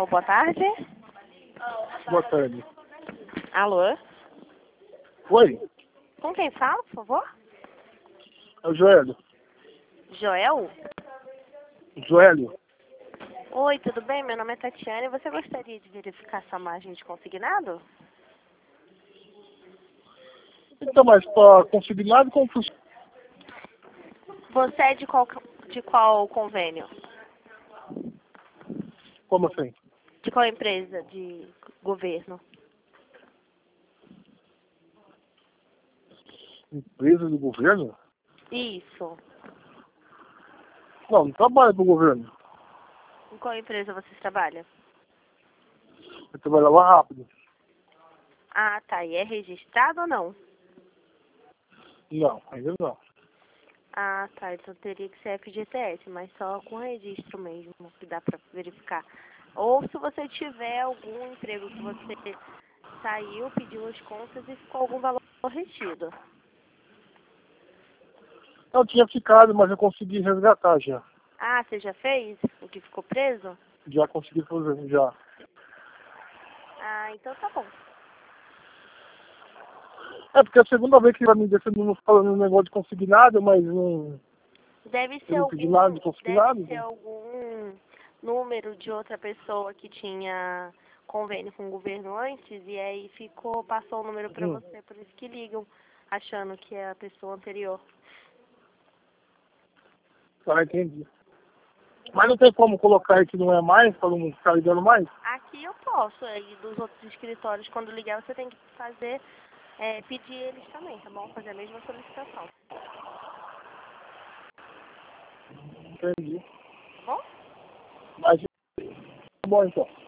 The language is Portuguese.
Alô, boa tarde. Boa tarde. Alô? Oi, Com quem fala, por favor? é o Joélio. Joel? Joélio. Oi, tudo bem? Meu nome é Tatiane. Você gostaria de verificar sua margem de consignado? Então, mas para consignado, como funciona? Você é de qual convênio? Como assim? De qual empresa de governo? Empresa do governo? Isso. Não trabalho para o governo. Em qual empresa você trabalha? Eu trabalhava rápido. Ah, tá. E é registrado ou não? Não, ainda não. Ah, tá. Então teria que ser FGTS, mas só com registro mesmo que dá pra verificar. Ou se você tiver algum emprego que você saiu, pediu as contas e ficou algum valor retido. Eu tinha ficado, mas eu consegui resgatar já. Ah, você já fez o que ficou preso? Já consegui fazer, já. Ah, então tá bom. É porque é a segunda vez que vai me descer não falando um negócio de consignado, mas não, Deve eu ser não pedi nada algum, de consignado. deve ser algum número de outra pessoa que tinha convênio com o governo antes e aí passou o número pra você, por isso que ligam, achando que é a pessoa anterior. Ah, entendi. Mas não tem como colocar aí que não é mais, para não ficar ligando mais? Aqui eu posso, aí dos outros escritórios, quando ligar, você tem que fazer, pedir eles também, tá bom? Fazer a mesma solicitação, Entendi. tá bom? Mas, bom então.